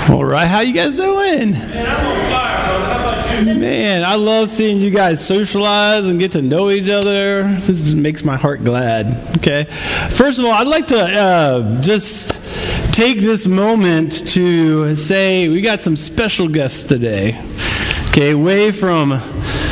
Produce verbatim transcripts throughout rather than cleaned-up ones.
All right, how you guys doing? Man, I'm on fire, brother. How about you? Man, I love seeing you guys socialize and get to know each other. This just makes my heart glad. Okay, first of all, I'd like to uh, just take this moment to say we got some special guests today. Okay, way from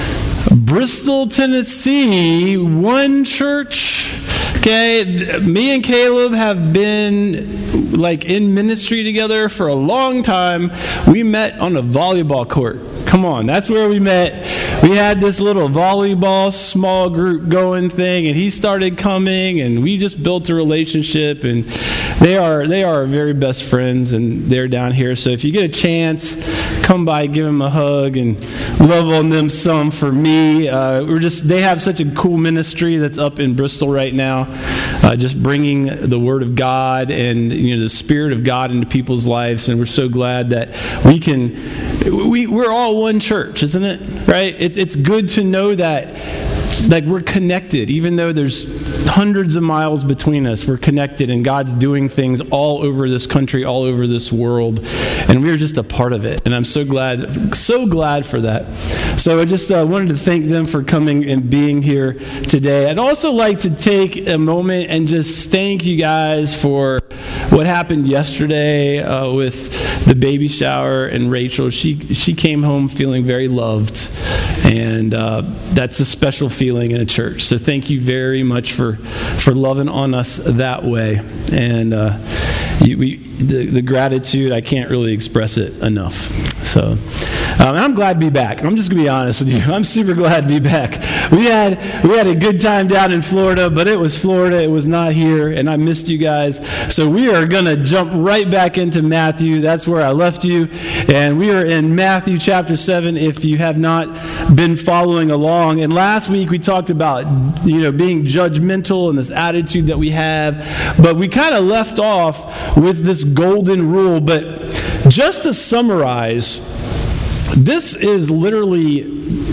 Bristol, Tennessee, One Church. Okay, me and Caleb have been like in ministry together for a long time. We met on a volleyball court. Come on, that's where we met. We had this little volleyball small group going thing, and he started coming, and we just built a relationship, and they are they are our very best friends, and they're down here. So if you get a chance, come by, give them a hug, and love on them some for me. Uh, we're just they have such a cool ministry that's up in Bristol right now, uh, just bringing the Word of God and you know the Spirit of God into people's lives, and we're so glad that we can. We we're all one church, isn't it? Right? It's it's good to know that like we're connected, even though there's hundreds of miles between us. We're connected, and God's doing things all over this country, all over this world, and we're just a part of it. And I'm so glad, so glad for that. So I just uh, wanted to thank them for coming and being here today. I'd also like to take a moment and just thank you guys for what happened yesterday uh, with the baby shower and Rachel. She she came home feeling very loved, and uh, that's a special feeling in a church. So thank you very much for, for loving on us that way. And uh, you, we, the, the gratitude, I can't really express it enough. So um, I'm glad to be back. I'm just going to be honest with you. I'm super glad to be back. We had we had a good time down in Florida, but it was Florida. It was not here, and I missed you guys. So we are going to jump right back into Matthew. That's where I left you. And we are in Matthew chapter seven if you have not been following along. And last week we talked about, you know, being judgmental and this attitude that we have. But we kind of left off with this golden rule. But just to summarize, this is literally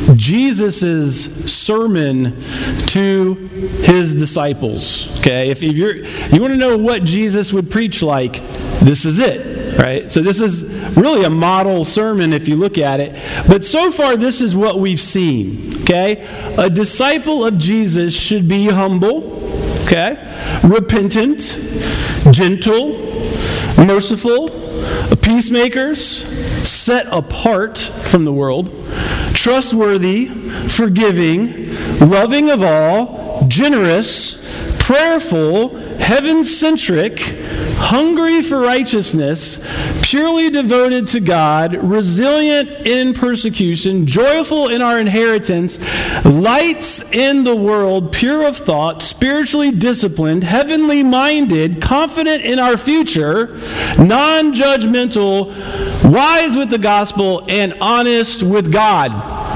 Jesus' sermon to his disciples. Okay, if you're you want to know what Jesus would preach like, this is it, right? So this is really a model sermon if you look at it. But so far, this is what we've seen. Okay, a disciple of Jesus should be humble, okay, repentant, gentle, merciful, peacemakers, set apart from the world, trustworthy, forgiving, loving of all, generous, prayerful, heaven-centric, hungry for righteousness, purely devoted to God, resilient in persecution, joyful in our inheritance, lights in the world, pure of thought, spiritually disciplined, heavenly minded, confident in our future, non-judgmental, wise with the gospel, and honest with God.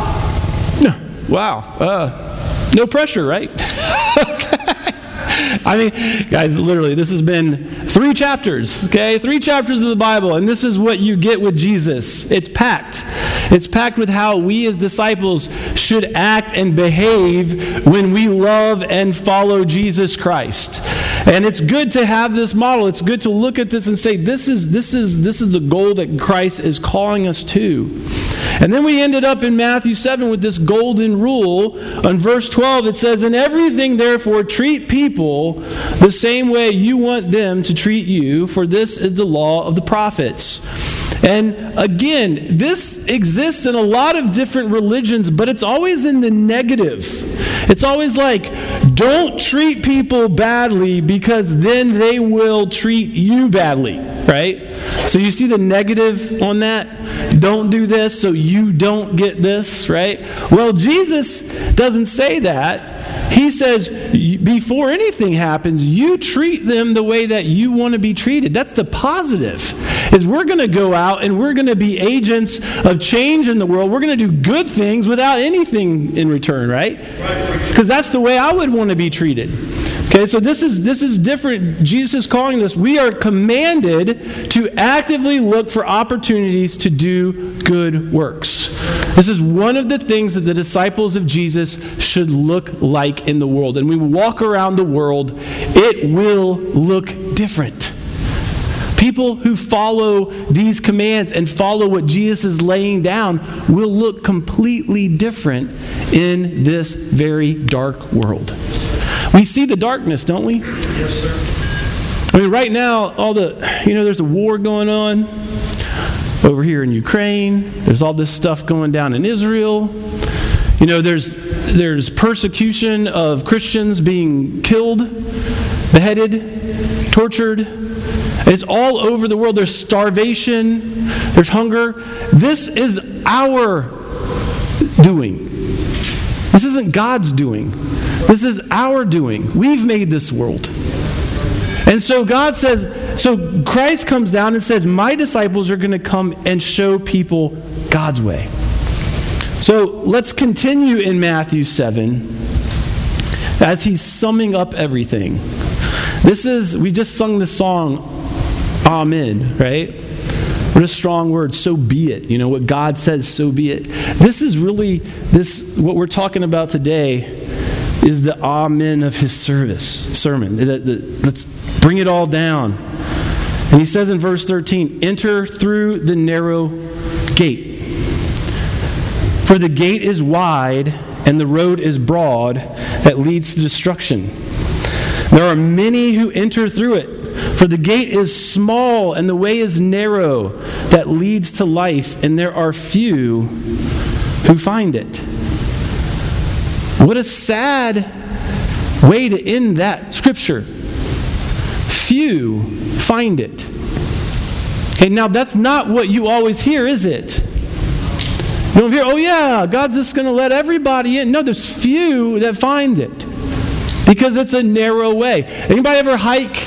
Wow. Uh, no pressure, right? I mean, guys, literally, this has been three chapters, okay? Three chapters of the Bible, and this is what you get with Jesus. It's packed. It's packed with how we as disciples should act and behave when we love and follow Jesus Christ. And it's good to have this model. It's good to look at this and say, this is this is this is the goal that Christ is calling us to. And then we ended up in Matthew seven with this golden rule. On verse twelve, it says, "In everything, therefore, treat people the same way you want them to treat you, for this is the law of the prophets." And again, this exists in a lot of different religions, but it's always in the negative. It's always like, don't treat people badly because then they will treat you badly, right? So you see the negative on that? Don't do this so you don't get this, right? Well, Jesus doesn't say that. He says, before anything happens, you treat them the way that you want to be treated. That's the positive. Is we're going to go out and we're going to be agents of change in the world. We're going to do good things without anything in return, right? Because that's the way I would want to be treated. Okay, so this is this is different. Jesus is calling us. We are commanded to actively look for opportunities to do good works. This is one of the things that the disciples of Jesus should look like in the world. And we walk around the world, it will look different. People who follow these commands and follow what Jesus is laying down will look completely different in this very dark world. We see the darkness, don't we? Yes, sir. I mean, right now, all the, you know, there's a war going on over here in Ukraine. There's all this stuff going down in Israel. You know, there's there's persecution of Christians being killed, beheaded, tortured. It's all over the world. There's starvation. There's hunger. This is our doing. This isn't God's doing. This is our doing. We've made this world. And so God says, so Christ comes down and says, my disciples are going to come and show people God's way. So let's continue in Matthew seven as he's summing up everything. This is, we just sung the song, Amen, right? What a strong word, so be it. You know, what God says, so be it. This is really, this what we're talking about today is the Amen of his service, sermon. The, the, let's bring it all down. And he says in verse thirteen, enter through the narrow gate. For the gate is wide and the road is broad that leads to destruction. There are many who enter through it. For the gate is small and the way is narrow that leads to life, and there are few who find it. What a sad way to end that scripture. Few find it. Okay, now that's not what you always hear, is it? You don't hear, oh yeah, God's just going to let everybody in. No, there's few that find it. Because it's a narrow way. Anybody ever hike?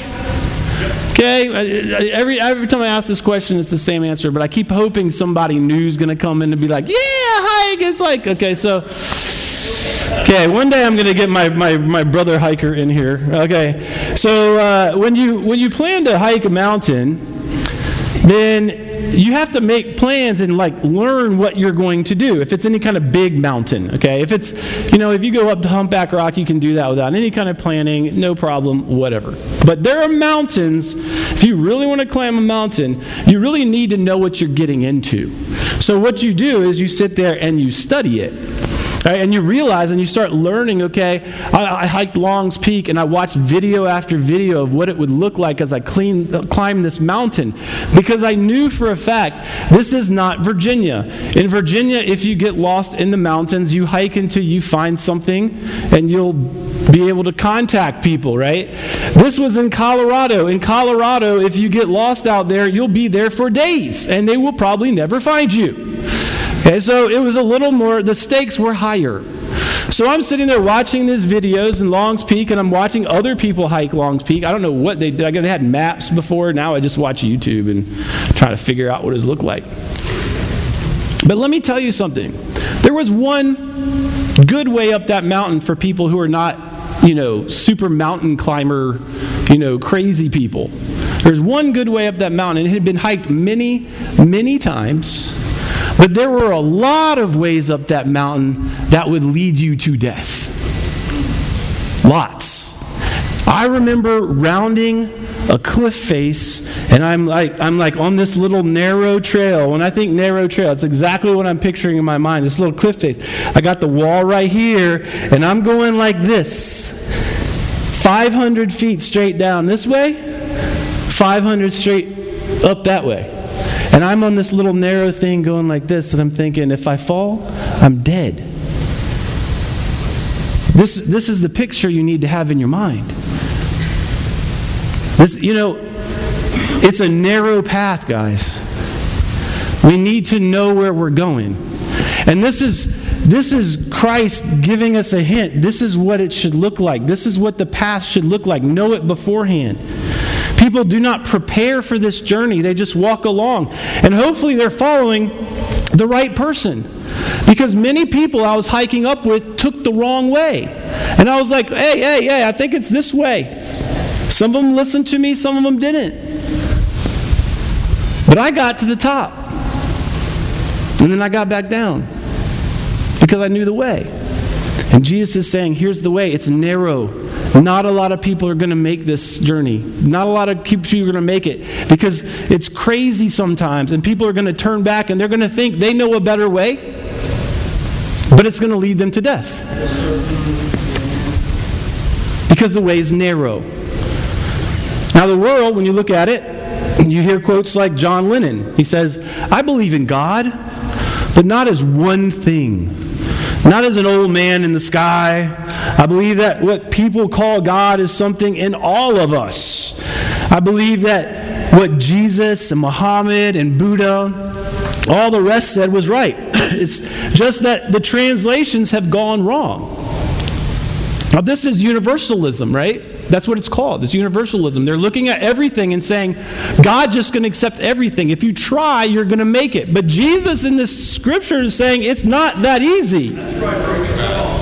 Okay, every every time I ask this question, it's the same answer, but I keep hoping somebody new is going to come in and be like, yeah, hike. It's like, okay, so, okay, one day I'm going to get my, my, my brother hiker in here. Okay, so uh, when you when you plan to hike a mountain, then you have to make plans and like learn what you're going to do. If it's any kind of big mountain, okay? If it's, you know, if you go up to Humpback Rock, you can do that without any kind of planning, no problem, whatever. But there are mountains, if you really want to climb a mountain, you really need to know what you're getting into. So what you do is you sit there and you study it. Right, and you realize and you start learning, okay, I, I hiked Long's Peak and I watched video after video of what it would look like as I clean, uh, climbed this mountain, because I knew for a fact this is not Virginia. In Virginia, if you get lost in the mountains, you hike until you find something and you'll be able to contact people, right? This was in Colorado. In Colorado, if you get lost out there, you'll be there for days and they will probably never find you. Okay, so it was a little more, the stakes were higher. So I'm sitting there watching these videos in Long's Peak, and I'm watching other people hike Long's Peak. I don't know what they did. They had maps before. Now I just watch YouTube and try to figure out what it looked like. But let me tell you something. There was one good way up that mountain for people who are not, you know, super mountain climber, you know, crazy people. There's one good way up that mountain. It had been hiked many, many times. But there were a lot of ways up that mountain that would lead you to death. Lots. I remember rounding a cliff face, and I'm like I'm like on this little narrow trail. When I think narrow trail, it's exactly what I'm picturing in my mind, this little cliff face. I got the wall right here, and I'm going like this. five hundred feet straight down this way, five hundred straight up that way. And I'm on this little narrow thing going like this, and I'm thinking, if I fall, I'm dead. This, this is the picture you need to have in your mind. This, you know, it's a narrow path, guys. We need to know where we're going. And this is, this is Christ giving us a hint. This is what it should look like. This is what the path should look like. Know it beforehand. People do not prepare for this journey. They just walk along. And hopefully they're following the right person. Because many people I was hiking up with took the wrong way. And I was like, hey, hey, hey, I think it's this way. Some of them listened to me, some of them didn't. But I got to the top. And then I got back down. Because I knew the way. And Jesus is saying, here's the way. It's narrow Not a lot of people are going to make this journey. Not a lot of people are going to make it because it's crazy sometimes, and people are going to turn back and they're going to think they know a better way, but it's going to lead them to death because the way is narrow. Now the world, when you look at it, you hear quotes like John Lennon. He says, "I believe in God, but not as one thing, not as an old man in the sky. I believe that what people call God is something in all of us. I believe that what Jesus and Muhammad and Buddha, all the rest said was right. It's just that the translations have gone wrong." Now this is universalism, right? That's what it's called. It's universalism. They're looking at everything and saying, God's just going to accept everything. If you try, you're going to make it. But Jesus in this scripture is saying it's not that easy. That's right, preacher.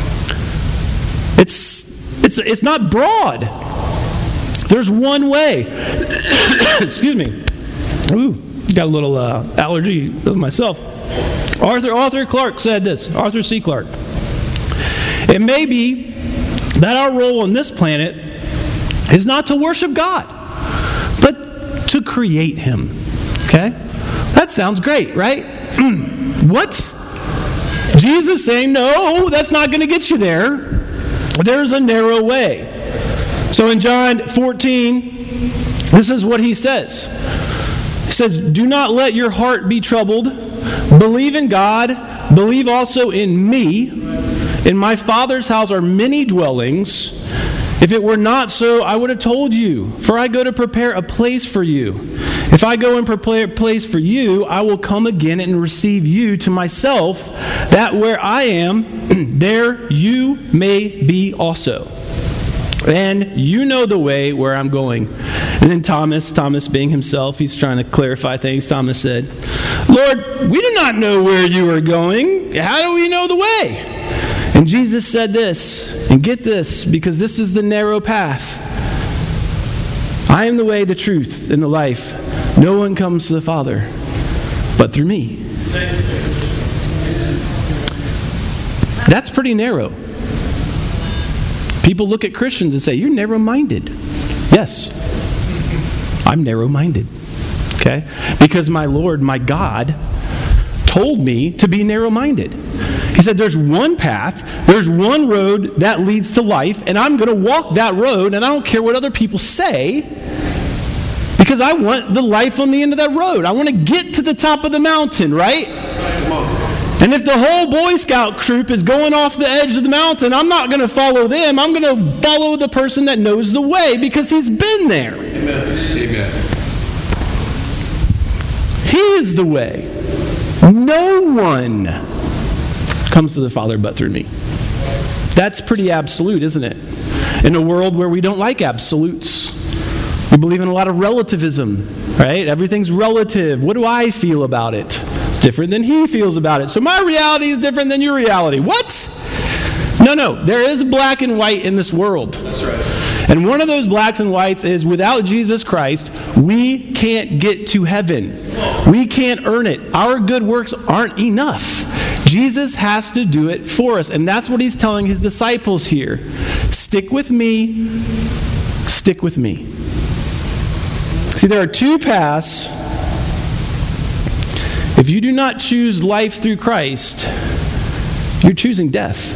It's, it's, it's not broad. There's one way. Excuse me. Ooh, got a little uh, allergy myself. Arthur, Arthur Clarke said this. Arthur C. Clarke. It may be that our role on this planet is not to worship God, but to create Him. Okay? That sounds great, right? What? Jesus saying, no, that's not going to get you there. There's a narrow way. So in John fourteen, this is what he says. He says, "Do not let your heart be troubled. Believe in God. Believe also in me. In my Father's house are many dwellings. If it were not so, I would have told you. For I go to prepare a place for you. If I go and prepare a place for you, I will come again and receive you to myself, that where I am, there you may be also. And you know the way where I'm going." And then Thomas, Thomas being himself, he's trying to clarify things. Thomas said, "Lord, we do not know where you are going. How do we know the way?" And Jesus said this, and get this, because this is the narrow path. "I am the way, the truth, and the life. No one comes to the Father but through me." That's pretty narrow. People look at Christians and say, "You're narrow-minded." Yes, I'm narrow-minded. Okay? Because my Lord, my God, told me to be narrow-minded. He said there's one path, there's one road that leads to life, and I'm going to walk that road, and I don't care what other people say, because I want the life on the end of that road. I want to get to the top of the mountain, right? And if the whole Boy Scout troop is going off the edge of the mountain, I'm not going to follow them. I'm going to follow the person that knows the way because he's been there. Amen. Amen. He is the way. No one comes to the Father but through me. That's pretty absolute, isn't it? In a world where we don't like absolutes. We believe in a lot of relativism, right? Everything's relative. What do I feel about it? It's different than he feels about it. So my reality is different than your reality. What? No, no. There is black and white in this world. That's right. And one of those blacks and whites is without Jesus Christ, we can't get to heaven. We can't earn it. Our good works aren't enough. Jesus has to do it for us. And that's what he's telling his disciples here. Stick with me. Stick with me. See, there are two paths. If you do not choose life through Christ, you're choosing death.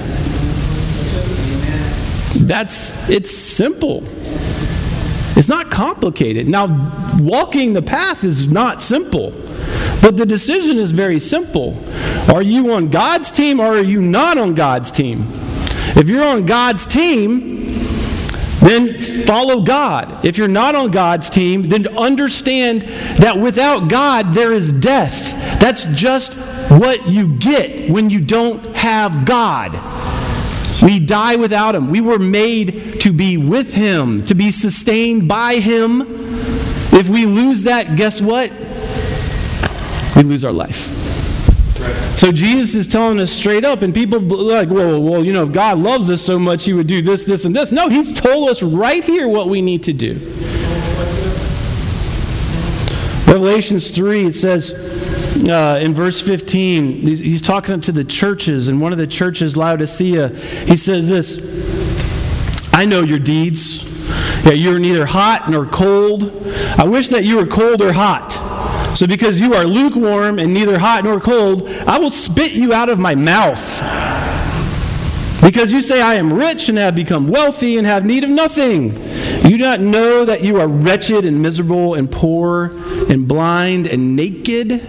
That's, it's simple. It's not complicated. Now, walking the path is not simple, but the decision is very simple. Are you on God's team or are you not on God's team? If you're on God's team, then follow God. If you're not on God's team, then understand that without God, there is death. That's just what you get when you don't have God. We die without Him. We were made to be with Him, to be sustained by Him. If we lose that, guess what? We lose our life. So Jesus is telling us straight up, and people are like, well, well, you know, if God loves us so much, He would do this, this, and this. No, He's told us right here what we need to do. Revelations three, it says uh, in verse fifteen, he's, he's talking to the churches, and one of the churches, Laodicea, he says this, I know your deeds. Yeah, you're neither hot nor cold. I wish that you were cold or hot. So because you are lukewarm and neither hot nor cold, I will spit you out of my mouth. Because you say, I am rich and have become wealthy and have need of nothing. You do not know that you are wretched and miserable and poor and blind and naked.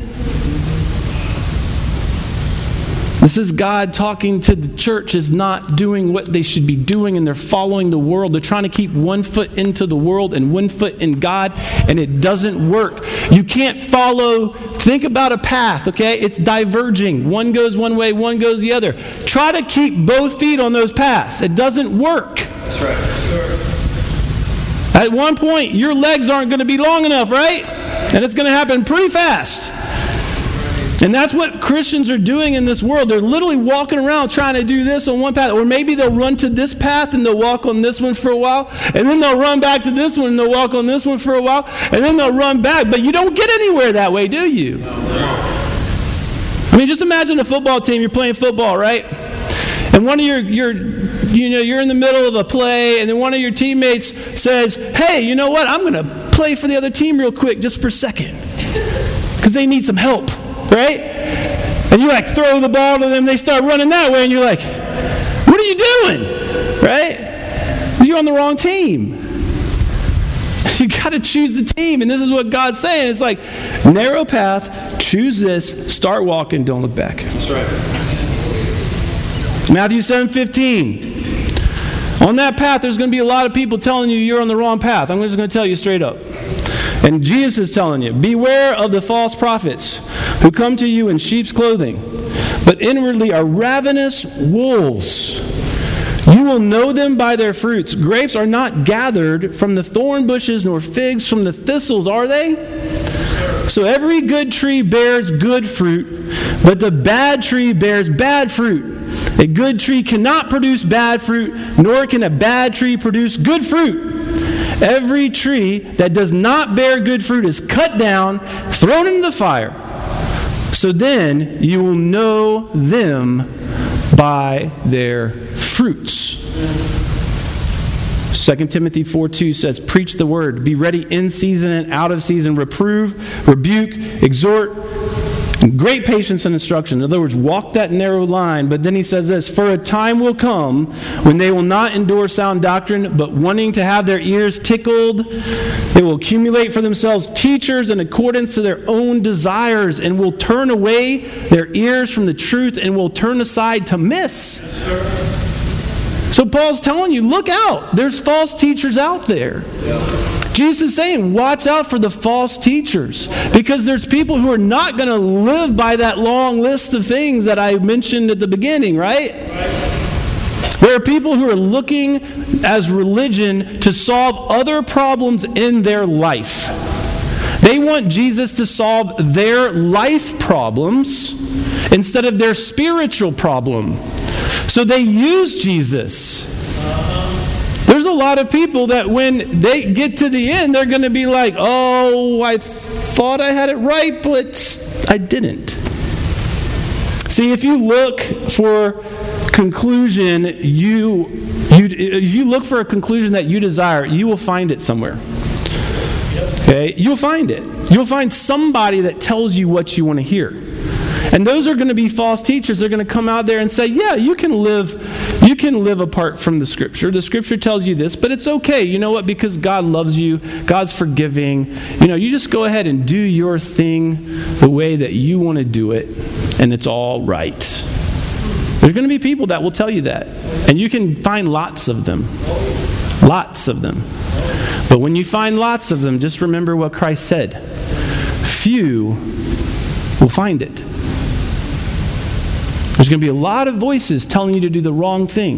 This is God talking to the church is not doing what they should be doing, and they're following the world. They're trying to keep one foot into the world and one foot in God, and it doesn't work. You can't follow, think about a path, okay? It's diverging. One goes one way, one goes the other. Try to keep both feet on those paths. It doesn't work. That's right. That's right. At one point, your legs aren't going to be long enough, right? And it's going to happen pretty fast. And that's what Christians are doing in this world. They're literally walking around trying to do this on one path. Or maybe they'll run to this path and they'll walk on this one for a while. And then they'll run back to this one and they'll walk on this one for a while. And then they'll run back. But you don't get anywhere that way, do you? I mean, just imagine a football team. You're playing football, right? And one of your, your, you know, you're in the middle of a play, and then one of your teammates says, hey, you know what? I'm going to play for the other team real quick just for a second. Because they need some help. Right? And you like throw the ball to them, they start running that way, and you're like, what are you doing? Right? You're on the wrong team. You got to choose the team, and this is what God's saying. It's like, narrow path, choose this, start walking, don't look back. That's right. Matthew seven fifteen. On that path, there's going to be a lot of people telling you you're on the wrong path. I'm just going to tell you straight up. And Jesus is telling you, beware of the false prophets who come to you in sheep's clothing, but inwardly are ravenous wolves. You will know them by their fruits. Grapes are not gathered from the thorn bushes, nor figs from the thistles, are they? So every good tree bears good fruit, but the bad tree bears bad fruit. A good tree cannot produce bad fruit, nor can a bad tree produce good fruit. Every tree that does not bear good fruit is cut down, thrown into the fire. So then you will know them by their fruits. Second Timothy four two says, preach the word, be ready in season and out of season, reprove, rebuke, exhort, great patience and instruction. In other words, walk that narrow line. But then he says this, for a time will come when they will not endure sound doctrine, but wanting to have their ears tickled, they will accumulate for themselves teachers in accordance to their own desires, and will turn away their ears from the truth and will turn aside to myths. So Paul's telling you, look out. There's false teachers out there. Yeah. Jesus is saying, watch out for the false teachers, because there's people who are not going to live by that long list of things that I mentioned at the beginning, right? right? There are people who are looking as religion to solve other problems in their life. They want Jesus to solve their life problems instead of their spiritual problem. So they use Jesus. There's a lot of people that when they get to the end, they're going to be like, oh, I thought I had it right, but I didn't. See, if you look for conclusion, you, you if you look for a conclusion that you desire, you will find it somewhere. Okay? You'll find it. You'll find somebody that tells you what you want to hear. And those are going to be false teachers. They're going to come out there and say, yeah, you can live you can live apart from the Scripture. The Scripture tells you this, but it's okay. You know what? Because God loves you. God's forgiving. You know, you just go ahead and do your thing the way that you want to do it, and it's all right. There's going to be people that will tell you that. And you can find lots of them. Lots of them. But when you find lots of them, just remember what Christ said. Few will find it. There's going to be a lot of voices telling you to do the wrong thing.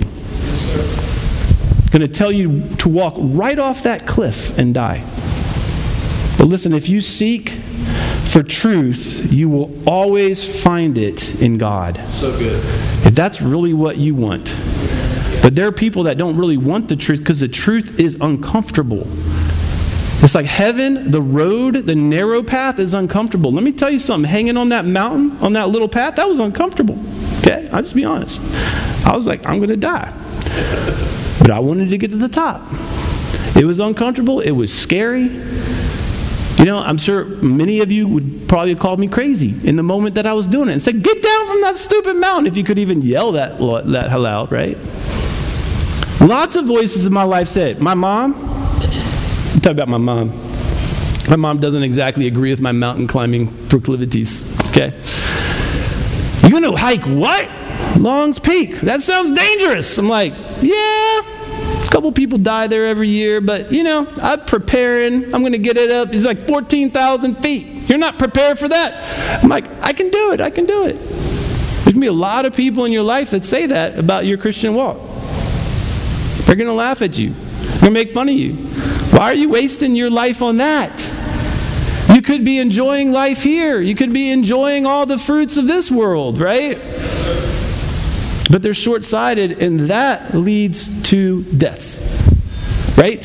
Yes, going to tell you to walk right off that cliff and die. But listen, if you seek for truth, you will always find it in God. So good. If that's really what you want. But there are people that don't really want the truth because the truth is uncomfortable. It's like heaven, the road, the narrow path is uncomfortable. Let me tell you something. Hanging on that mountain, on that little path, that was uncomfortable. Okay? I'll just be honest. I was like, I'm going to die. But I wanted to get to the top. It was uncomfortable. It was scary. You know, I'm sure many of you would probably have called me crazy in the moment that I was doing it and said, get down from that stupid mountain, if you could even yell that, that loud, right? Lots of voices in my life said, my mom, I'll talk about my mom. My mom doesn't exactly agree with my mountain climbing proclivities, okay? You're going to hike what? Long's Peak. That sounds dangerous. I'm like, yeah. A couple people die there every year, but, you know, I'm preparing. I'm going to get it up. It's like fourteen thousand feet. You're not prepared for that. I'm like, I can do it. I can do it. There's going to be a lot of people in your life that say that about your Christian walk. They're going to laugh at you. They're going to make fun of you. Why are you wasting your life on that? You could be enjoying life here. You could be enjoying all the fruits of this world, right? But they're short-sighted, and that leads to death. Right?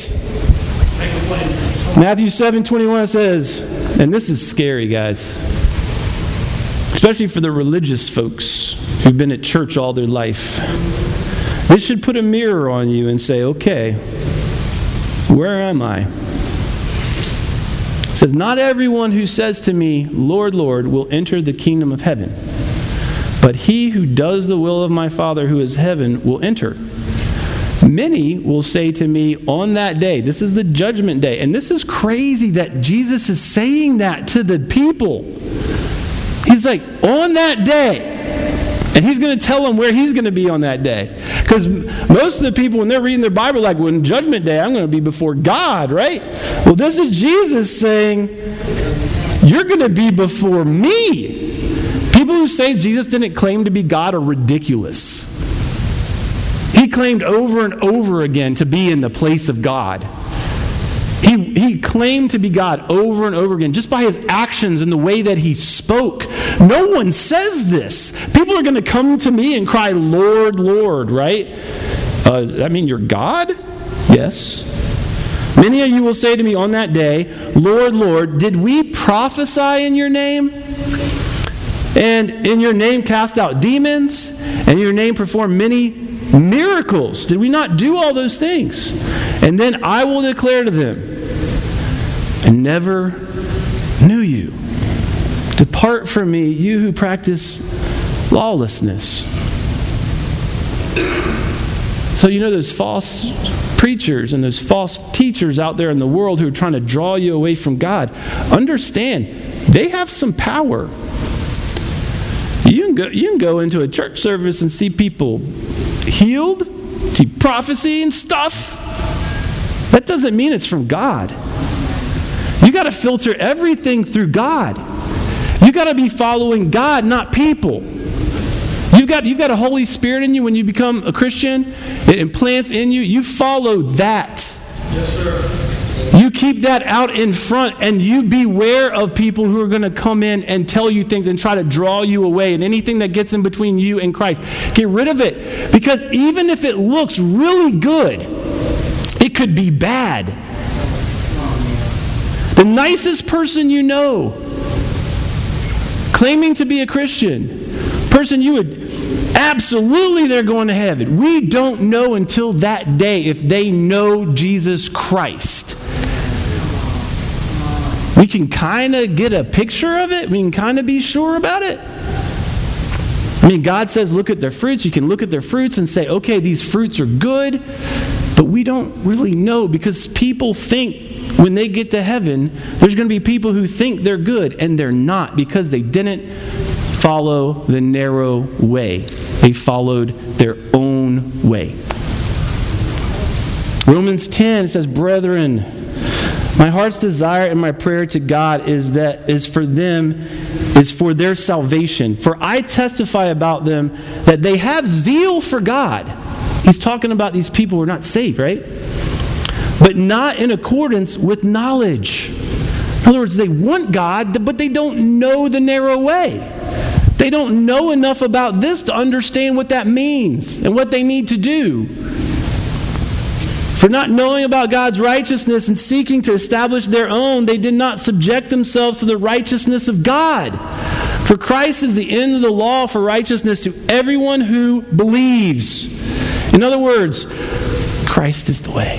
Matthew seven twenty-one says, and this is scary, guys, especially for the religious folks who've been at church all their life. This should put a mirror on you and say, okay, where am I? It says, not everyone who says to me, Lord, Lord, will enter the kingdom of heaven, but he who does the will of my Father who is heaven will enter. Many will say to me on that day, this is the judgment day, and this is crazy that Jesus is saying that to the people. He's like, on that day, and he's going to tell them where he's going to be on that day. Because most of the people, when they're reading their Bible, like, well, in judgment day, I'm going to be before God, right? Well, this is Jesus saying, you're going to be before me. People who say Jesus didn't claim to be God are ridiculous. He claimed over and over again to be in the place of God. He, he claimed to be God over and over again just by his actions and the way that he spoke. No one says this. People are going to come to me and cry, Lord, Lord, right? Uh, does that mean you're God? Yes. Many of you will say to me on that day, Lord, Lord, did we prophesy in your name? And in your name cast out demons? And in your name perform many miracles? Did we not do all those things? And then I will declare to them, I never knew you. Depart from me, you who practice lawlessness. So you know those false preachers and those false teachers out there in the world who are trying to draw you away from God, understand, they have some power. You can go, you can go into a church service and see people healed, see prophecy and stuff. That doesn't mean it's from God. You got to filter everything through God. You got to be following God, not people. You've got, you've got a Holy Spirit in you when you become a Christian. It implants in you. You follow that. Yes, sir. You keep that out in front, and you beware of people who are going to come in and tell you things and try to draw you away, and anything that gets in between you and Christ. Get rid of it. Because even if it looks really good, it could be bad. The nicest person you know, claiming to be a Christian, person you would absolutely they're going to heaven. We don't know until that day if they know Jesus Christ. We can kind of get a picture of it. We can kind of be sure about it. I mean, God says look at their fruits. You can look at their fruits and say, okay, these fruits are good. But we don't really know, because people think when they get to heaven, there's going to be people who think they're good, and they're not, because they didn't follow the narrow way. They followed their own way. Romans ten says, brethren, my heart's desire and my prayer to God is that is for them, is for their salvation. For I testify about them that they have zeal for God. He's talking about these people who are not saved, right? But not in accordance with knowledge. In other words, they want God, but they don't know the narrow way. They don't know enough about this to understand what that means and what they need to do. For not knowing about God's righteousness and seeking to establish their own, they did not subject themselves to the righteousness of God. For Christ is the end of the law for righteousness to everyone who believes. In other words, Christ is the way.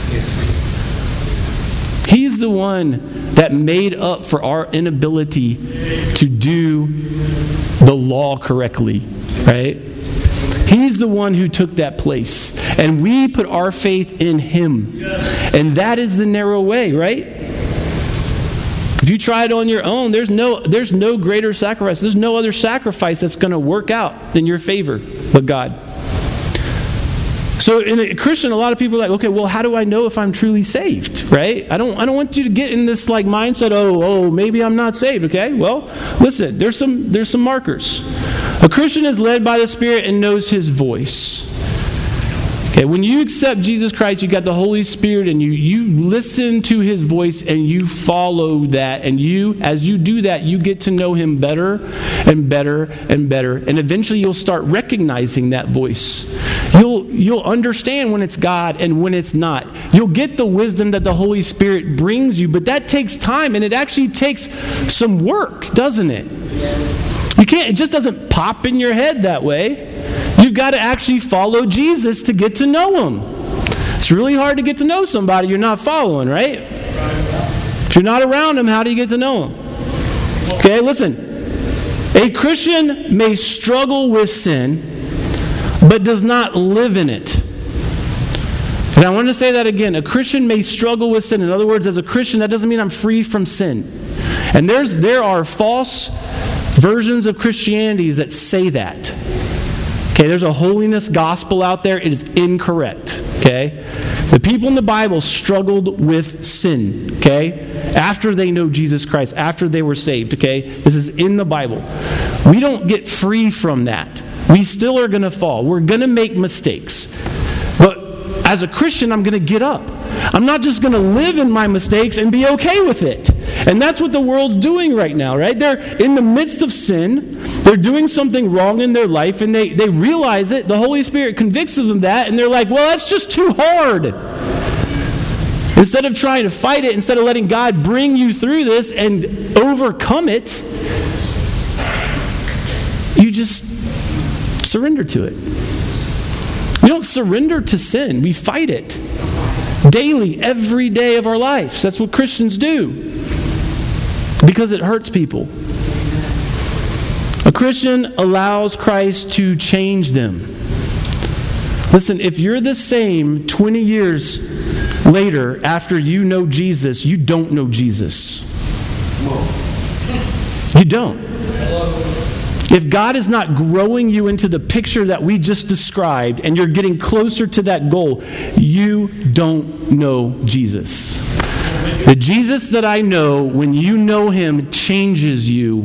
He's the one that made up for our inability to do the law correctly, right? He's the one who took that place. And we put our faith in Him. And that is the narrow way, right? If you try it on your own, there's no there's no greater sacrifice. There's no other sacrifice that's going to work out in your favor but God. So in a Christian, a lot of people are like, okay, well, how do I know if I'm truly saved, right? I don't I don't want you to get in this like mindset, oh, oh, maybe I'm not saved, okay? Well, listen, there's some there's some markers. A Christian is led by the Spirit and knows His voice. Okay, when you accept Jesus Christ, you got the Holy Spirit and you you listen to His voice and you follow that. And you, as you do that, you get to know Him better and better and better. And eventually you'll start recognizing that voice. You'll you'll understand when it's God and when it's not. You'll get the wisdom that the Holy Spirit brings you, but that takes time and it actually takes some work, doesn't it? You can't, it just doesn't pop in your head that way. You've got to actually follow Jesus to get to know Him. It's really hard to get to know somebody you're not following, right? If you're not around Him, how do you get to know Him? Okay, listen. A Christian may struggle with sin, but does not live in it. And I want to say that again. A Christian may struggle with sin. In other words, as a Christian, that doesn't mean I'm free from sin. And there's there are false versions of Christianity that say that. Okay, there's a holiness gospel out there. It is incorrect. Okay? The people in the Bible struggled with sin. Okay? After they know Jesus Christ, after they were saved. Okay? This is in the Bible. We don't get free from that. We still are going to fall. We're going to make mistakes. But as a Christian, I'm going to get up. I'm not just going to live in my mistakes and be okay with it. And that's what the world's doing right now, right? They're in the midst of sin. They're doing something wrong in their life, and they, they realize it. The Holy Spirit convicts them of that, and they're like, well, that's just too hard. Instead of trying to fight it, instead of letting God bring you through this and overcome it, you just surrender to it. We don't surrender to sin. We fight it daily, every day of our lives. That's what Christians do. Because it hurts people. A Christian allows Christ to change them. Listen, if you're the same twenty years later after you know Jesus, you don't know Jesus. You don't. If God is not growing you into the picture that we just described and you're getting closer to that goal, you don't know Jesus. The Jesus that I know, when you know Him, changes you.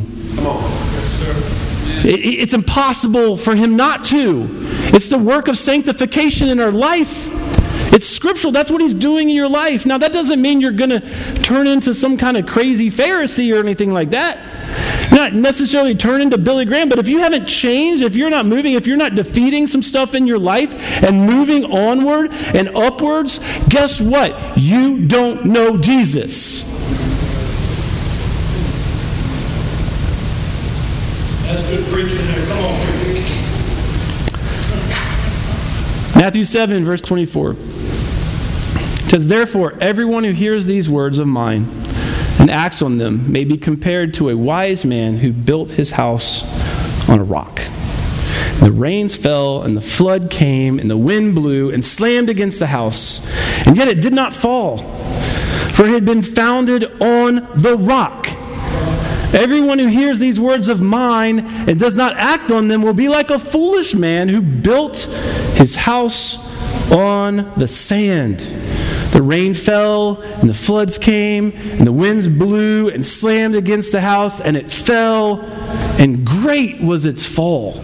It, it's impossible for Him not to. It's the work of sanctification in our life. It's scriptural. That's what He's doing in your life. Now, that doesn't mean you're going to turn into some kind of crazy Pharisee or anything like that. You're not necessarily turn into Billy Graham, but if you haven't changed, if you're not moving, if you're not defeating some stuff in your life and moving onward and upwards, guess what? You don't know Jesus. That's good preaching there. Come on, preacher. Matthew seven, verse twenty-four. It says, therefore, everyone who hears these words of mine and acts on them may be compared to a wise man who built his house on a rock. The rains fell, and the flood came, and the wind blew and slammed against the house, and yet it did not fall, for it had been founded on the rock. Everyone who hears these words of mine and does not act on them will be like a foolish man who built his house on the sand. The rain fell, and the floods came, and the winds blew and slammed against the house, and it fell, and great was its fall.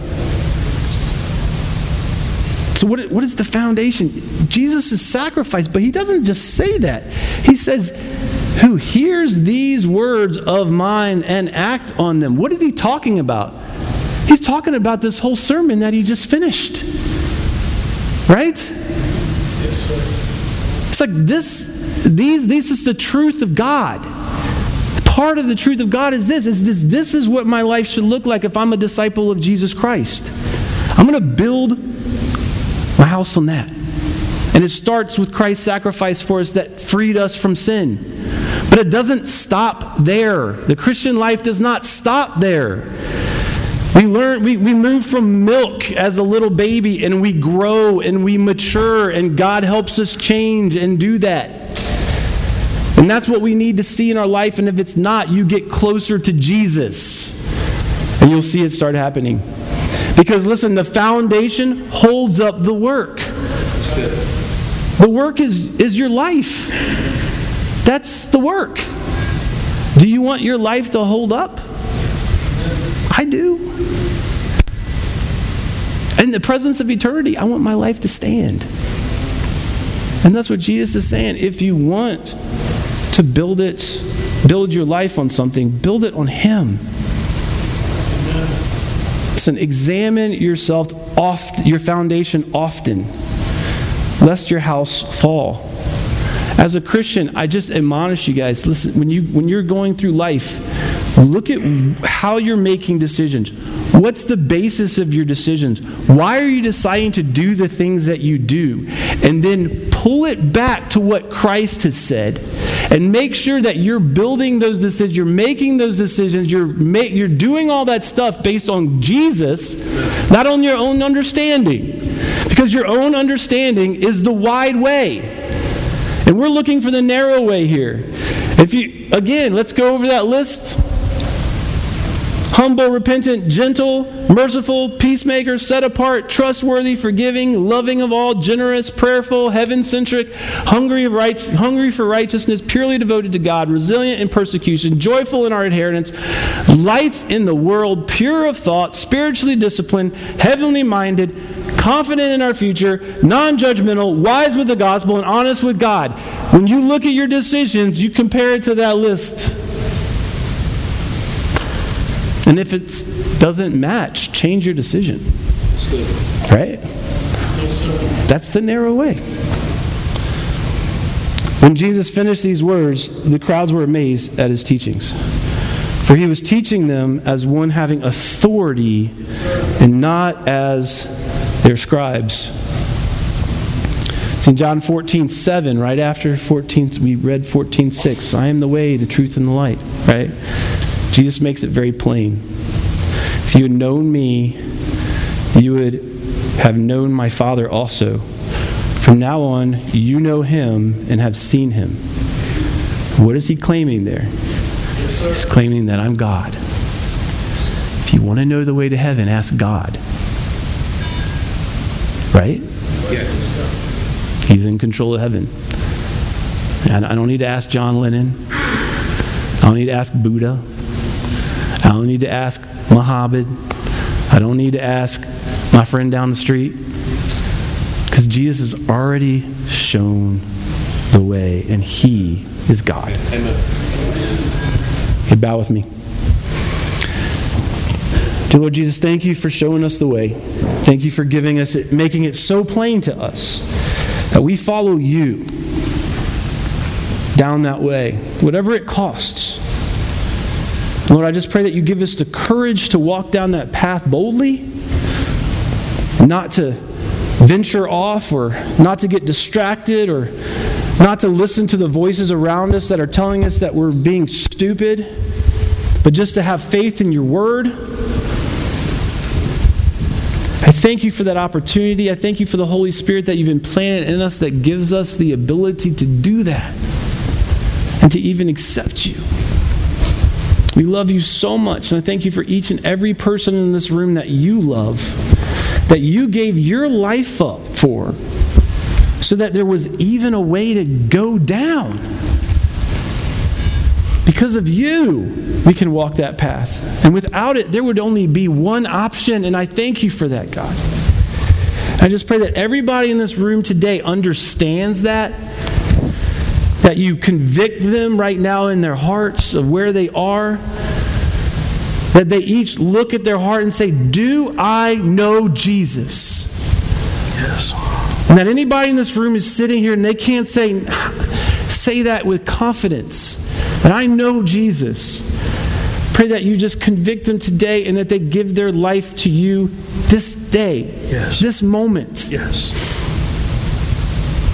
So what, what is the foundation? Jesus' sacrifice, but He doesn't just say that. He says, who hears these words of mine and act on them. What is He talking about? He's talking about this whole sermon that He just finished. Right? Yes, sir. It's like this, these, this is the truth of God. Part of the truth of God is this, is this, this is what my life should look like if I'm a disciple of Jesus Christ. I'm going to build my house on that. And it starts with Christ's sacrifice for us that freed us from sin. But it doesn't stop there. The Christian life does not stop there. We learn, we, we move from milk as a little baby, and we grow and we mature, and God helps us change and do that. And that's what we need to see in our life. And if it's not, you get closer to Jesus, and you'll see it start happening. Because listen, the foundation holds up the work. The work is, is your life. That's the work. Do you want your life to hold up? I do. In the presence of eternity, I want my life to stand. And that's what Jesus is saying. If you want to build it, build your life on something, build it on Him. Listen, examine yourself oft, your foundation often, lest your house fall. As a Christian, I just admonish you guys, listen, when you when you're going through life, look at how you're making decisions. What's the basis of your decisions? Why are you deciding to do the things that you do? And then pull it back to what Christ has said, and make sure that you're building those decisions, you're making those decisions, you're ma- you're doing all that stuff based on Jesus, not on your own understanding. Because your own understanding is the wide way. And we're looking for the narrow way here. If you, again, let's go over that list. Humble, repentant, gentle, merciful, peacemaker, set apart, trustworthy, forgiving, loving of all, generous, prayerful, heaven-centric, hungry, of right, hungry for righteousness, purely devoted to God, resilient in persecution, joyful in our inheritance, lights in the world, pure of thought, spiritually disciplined, heavenly minded, confident in our future, non-judgmental, wise with the gospel, and honest with God. When you look at your decisions, you compare it to that list. And if it doesn't match, change your decision. Right? That's the narrow way. When Jesus finished these words, the crowds were amazed at his teachings. For he was teaching them as one having authority and not as their scribes. It's in John fourteen seven, right after fourteen, we read fourteen six. I am the way, the truth, and the light. Right? Jesus makes it very plain. If you had known me, you would have known my Father also. From now on, you know him and have seen him. What is he claiming there? Yes, He's claiming that I'm God. If you want to know the way to heaven, ask God. Right? Yes. He's in control of heaven. And I don't need to ask John Lennon. I don't need to ask Buddha. I don't need to ask Muhammad. I don't need to ask my friend down the street. Because Jesus has already shown the way, and he is God. Amen. Okay, bow with me. Dear Lord Jesus, thank you for showing us the way. Thank you for giving us it, making it so plain to us that we follow you down that way, whatever it costs. Lord, I just pray that you give us the courage to walk down that path boldly, not to venture off or not to get distracted or not to listen to the voices around us that are telling us that we're being stupid, but just to have faith in your word. I thank you for that opportunity. I thank you for the Holy Spirit that you've implanted in us that gives us the ability to do that and to even accept you. We love you so much, and I thank you for each and every person in this room that you love, that you gave your life up for, so that there was even a way to go down. Because of you, we can walk that path. And without it, there would only be one option, and I thank you for that, God. I just pray that everybody in this room today understands that, that you convict them right now in their hearts of where they are, that they each look at their heart and say, do I know Jesus? Yes. And that anybody in this room is sitting here and they can't say, say that with confidence, that I know Jesus. Pray that you just convict them today and that they give their life to you this day, yes. This moment. Yes.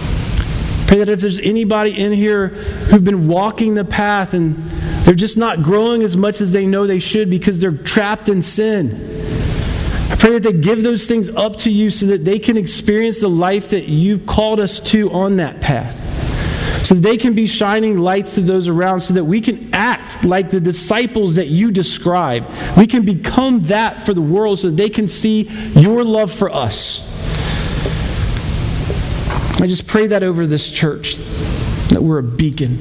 Pray that if there's anybody in here who've been walking the path and they're just not growing as much as they know they should because they're trapped in sin, I pray that they give those things up to you so that they can experience the life that you've called us to on that path. So that they can be shining lights to those around, so that we can act like the disciples that you describe. We can become that for the world so that they can see your love for us. I just pray that over this church, that we're a beacon.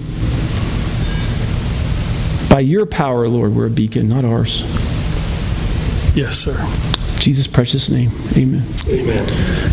By your power, Lord, we're a beacon, not ours. Yes, sir. In Jesus' precious name, amen. Amen.